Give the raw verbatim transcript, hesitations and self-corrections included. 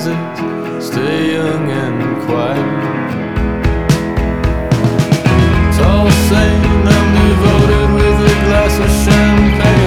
desert, stay young and quiet. Tall, sane, I'm devoted with a glass of champagne.